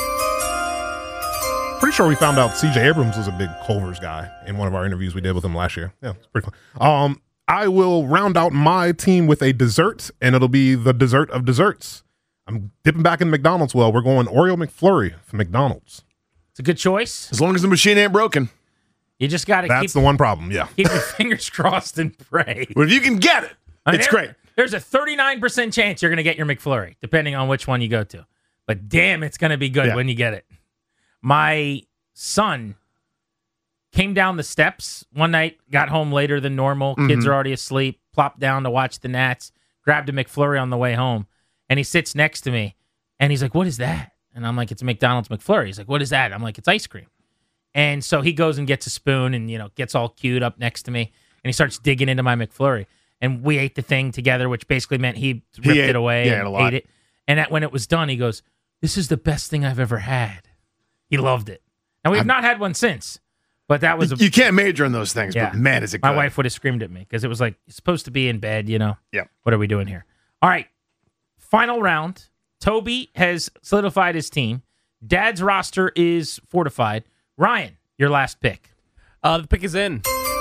Pretty sure we found out C J Abrams was a big Culver's guy in one of our interviews we did with him last year. Yeah, it's pretty cool. Um, I will round out my team with a dessert, and it'll be the dessert of desserts. I'm dipping back in McDonald's well. We're going Oreo McFlurry from McDonald's. It's a good choice. As long as the machine ain't broken. You just got to That's keep the one problem, yeah. keep your fingers crossed and pray. But if you can get it, I mean, it's there- great. There's a thirty-nine percent chance you're going to get your McFlurry, depending on which one you go to. But damn, it's going to be good Yeah. when you get it. My son came down the steps one night, got home later than normal. Kids Mhm. are already asleep, plopped down to watch the Nats, grabbed a McFlurry on the way home, and he sits next to me, and he's like, "What is that?" And I'm like, "It's a McDonald's McFlurry." He's like, "What is that?" I'm like, "It's ice cream." And so he goes and gets a spoon and, you know, gets all queued up next to me, and he starts digging into my McFlurry. And we ate the thing together, which basically meant he ripped ate- it away yeah, and a lot. ate it. And that when it was done, he goes, "This is the best thing I've ever had." He loved it. And we've I'm- not had one since. But that was a, You can't major in those things, yeah. but man, is it good. My wife would have screamed at me because it was like, "You're supposed to be in bed, you know? Yeah. What are we doing here?" All right. Final round. Toby has solidified his team. Dad's roster is fortified. Ryan, your last pick. Uh, the pick is in.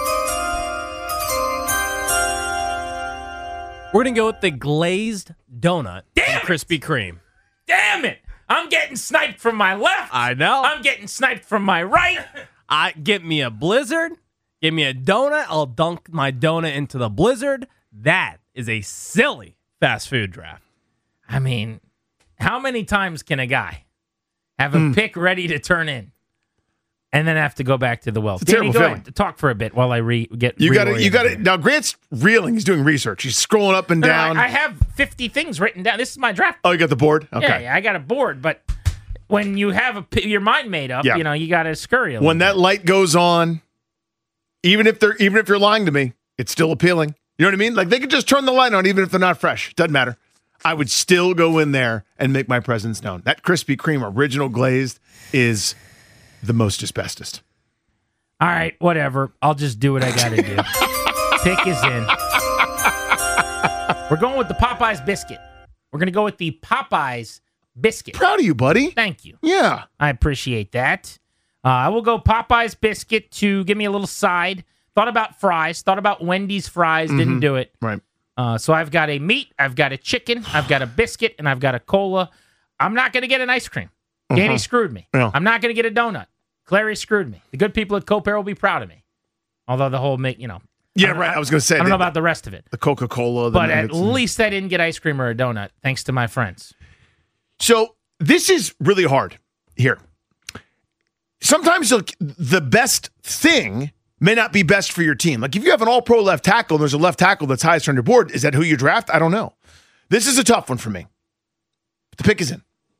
We're going to go with the glazed donut Damn and Krispy Kreme. Damn it. I'm getting sniped from my left. I know. I'm getting sniped from my right. I Get me a blizzard. Give me a donut. I'll dunk my donut into the blizzard. That is a silly fast food draft. I mean, how many times can a guy have a Mm. pick ready to turn in and then have to go back to the well? It's a Danny, terrible go feeling. ahead. Talk for a bit while I re- get You got it. You reoriented got here. it. Now, Grant's reeling. He's doing research. He's scrolling up and No, no, down. I, I have fifty things written down. This is my draft. oh, you got the board? Okay. Yeah, yeah, I got a board, but when you have a, p- your mind made up, Yeah. you know, you got to scurry a little When that light goes on, even if they're even if you're lying to me, it's still appealing. You know what I mean? Like they could just turn the light on even if they're not fresh. Doesn't matter. I would still go in there and make my presence known. That Krispy Kreme original glazed is the most asbestos. All right, whatever. I'll just do what I got to do. Pick is in. We're going with the Popeyes biscuit. We're going to go with the Popeyes biscuit. Proud of you, buddy. Thank you. Yeah. I appreciate that. Uh, I will go Popeyes biscuit to give me a little side. Thought about fries. Thought about Wendy's fries. Didn't Mhm. do it. Right. Uh, so I've got a meat, I've got a chicken, I've got a biscuit, and I've got a cola. I'm not going to get an ice cream. Danny Uh-huh. screwed me. Yeah. I'm not going to get a donut. Clary screwed me. The good people at Copair will be proud of me. Although the whole make, you know. Yeah, I don't- right. I was going to say I don't know the- about the rest of it. the Coca-Cola. The But at nuggets and- least I didn't get ice cream or a donut, thanks to my friends. So this is really hard here. Sometimes like, the best thing may not be best for your team. Like if you have an all-pro left tackle and there's a left tackle that's highest on your board, is that who you draft? I don't know. This is a tough one for me. The pick is in.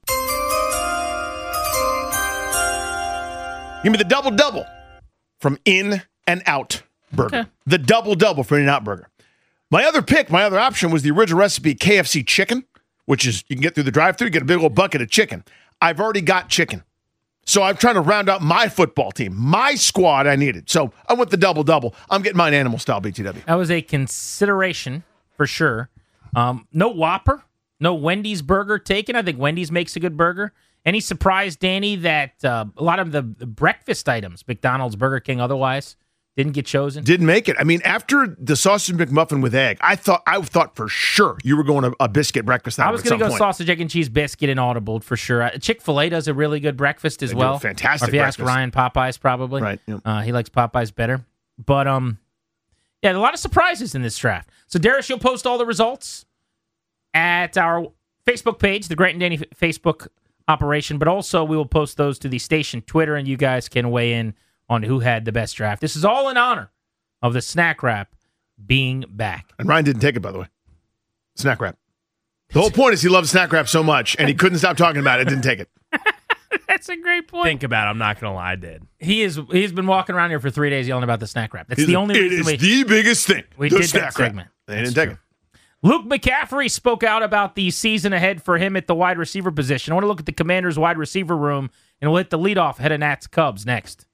Give me the double-double from In and Out Burger. Okay. The double-double from In and Out Burger. My other pick, my other option was the original recipe K F C chicken, which is you can get through the drive-thru, get a big old bucket of chicken. I've already got chicken. So I'm trying to round out my football team, my squad I needed. So I went the double-double. I'm getting mine animal style, B T W. That was a consideration for sure. Um, no Whopper, no Wendy's burger taken. I think Wendy's makes a good burger. Any surprise, Danny, that uh, a lot of the, the breakfast items, McDonald's, Burger King, otherwise, didn't get chosen? Didn't make it. I mean, after the sausage McMuffin with egg, I thought I thought for sure you were going a, a biscuit breakfast. I was going to go sausage, egg, and cheese biscuit and Audible for sure. Uh, Chick-fil-A does a really good breakfast as They do well. a fantastic Or if you breakfast. ask Ryan, Popeyes probably. Right, yep. Uh, he likes Popeyes better. But, um, yeah, a lot of surprises in this draft. So, Darius, you'll post all the results at our Facebook page, the Grant and Danny Facebook operation, but also we will post those to the station Twitter, and you guys can weigh in on who had the best draft. This is all in honor of the snack wrap being back. And Ryan didn't take it, by the way. Snack wrap. The whole point is he loves snack wrap so much, and he couldn't stop talking about it. Didn't take it. That's a great point. Think about it. I'm not going to lie, I did. He is. He's been walking around here for three days yelling about the snack wrap. That's He's the like, only it reason is we, the biggest thing. we the did snack that wrap. segment. They didn't That's take true. it. Luke McCaffrey spoke out about the season ahead for him at the wide receiver position. I want to look at the Commanders' wide receiver room, and we'll hit the leadoff ahead of Nats Cubs next.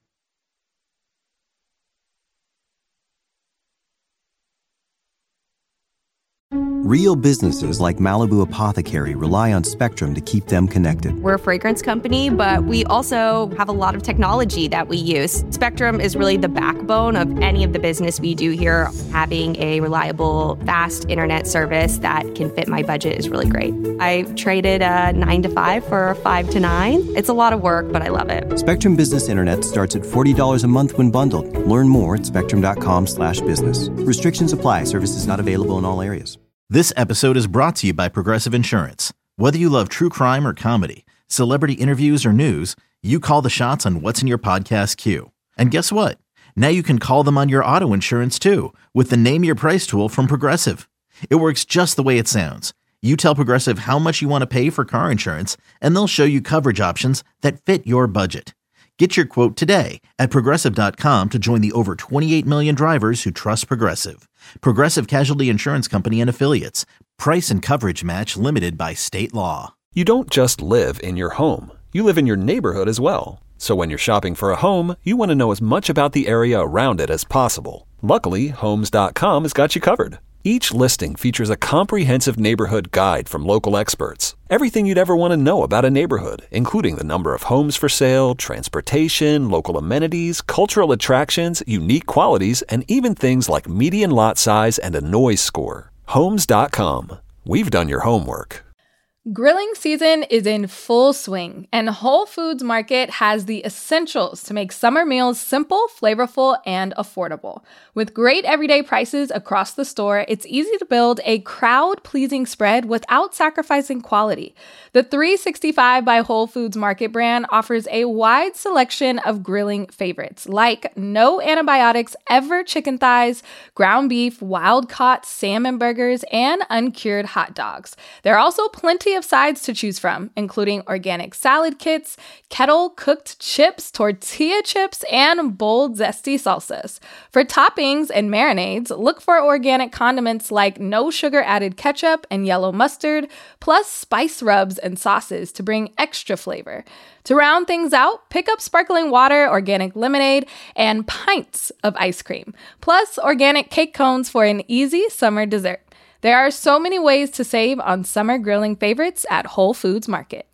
Real businesses like Malibu Apothecary rely on Spectrum to keep them connected. We're a fragrance company, but we also have a lot of technology that we use. Spectrum is really the backbone of any of the business we do here. Having a reliable, fast internet service that can fit my budget is really great. I traded a nine to five for a five to nine. It's a lot of work, but I love it. Spectrum Business Internet starts at forty dollars a month when bundled. Learn more at spectrum.com slash business. Restrictions apply. Services not available in all areas. This episode is brought to you by Progressive Insurance. Whether you love true crime or comedy, celebrity interviews or news, you call the shots on what's in your podcast queue. And guess what? Now you can call them on your auto insurance too with the Name Your Price tool from Progressive. It works just the way it sounds. You tell Progressive how much you want to pay for car insurance, and they'll show you coverage options that fit your budget. Get your quote today at Progressive dot com to join the over twenty-eight million drivers who trust Progressive. Progressive Casualty Insurance Company and Affiliates. Price and coverage match limited by state law. You don't just live in your home. You live in your neighborhood as well. So when you're shopping for a home, you want to know as much about the area around it as possible. Luckily, Homes dot com has got you covered. Each listing features a comprehensive neighborhood guide from local experts. Everything you'd ever want to know about a neighborhood, including the number of homes for sale, transportation, local amenities, cultural attractions, unique qualities, and even things like median lot size and a noise score. Homes dot com. We've done your homework. Grilling season is in full swing, and Whole Foods Market has the essentials to make summer meals simple, flavorful, and affordable. With great everyday prices across the store, it's easy to build a crowd-pleasing spread without sacrificing quality. The three sixty-five by Whole Foods Market brand offers a wide selection of grilling favorites, like no antibiotics ever chicken thighs, ground beef, wild-caught salmon burgers, and uncured hot dogs. There are also plenty of sides to choose from, including organic salad kits, kettle-cooked chips, tortilla chips, and bold, zesty salsas. For toppings and marinades, look for organic condiments like no-sugar-added ketchup and yellow mustard, plus spice rubs and sauces to bring extra flavor. To round things out, pick up sparkling water, organic lemonade, and pints of ice cream, plus organic cake cones for an easy summer dessert. There are so many ways to save on summer grilling favorites at Whole Foods Market.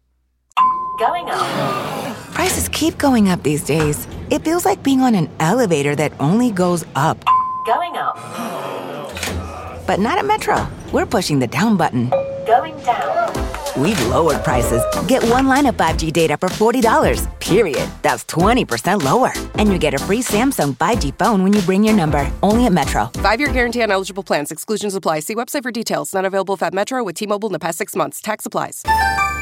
Going up. Prices keep going up these days. It feels like being on an elevator that only goes up. Going up. But not at Metro. We're pushing the down button. Going down. We've lowered prices. Get one line of five G data for forty dollars, period. That's twenty percent lower. And you get a free Samsung five G phone when you bring your number. Only at Metro. Five-year guarantee on eligible plans. Exclusions apply. See website for details. Not available at Metro with T-Mobile in the past six months. Tax applies.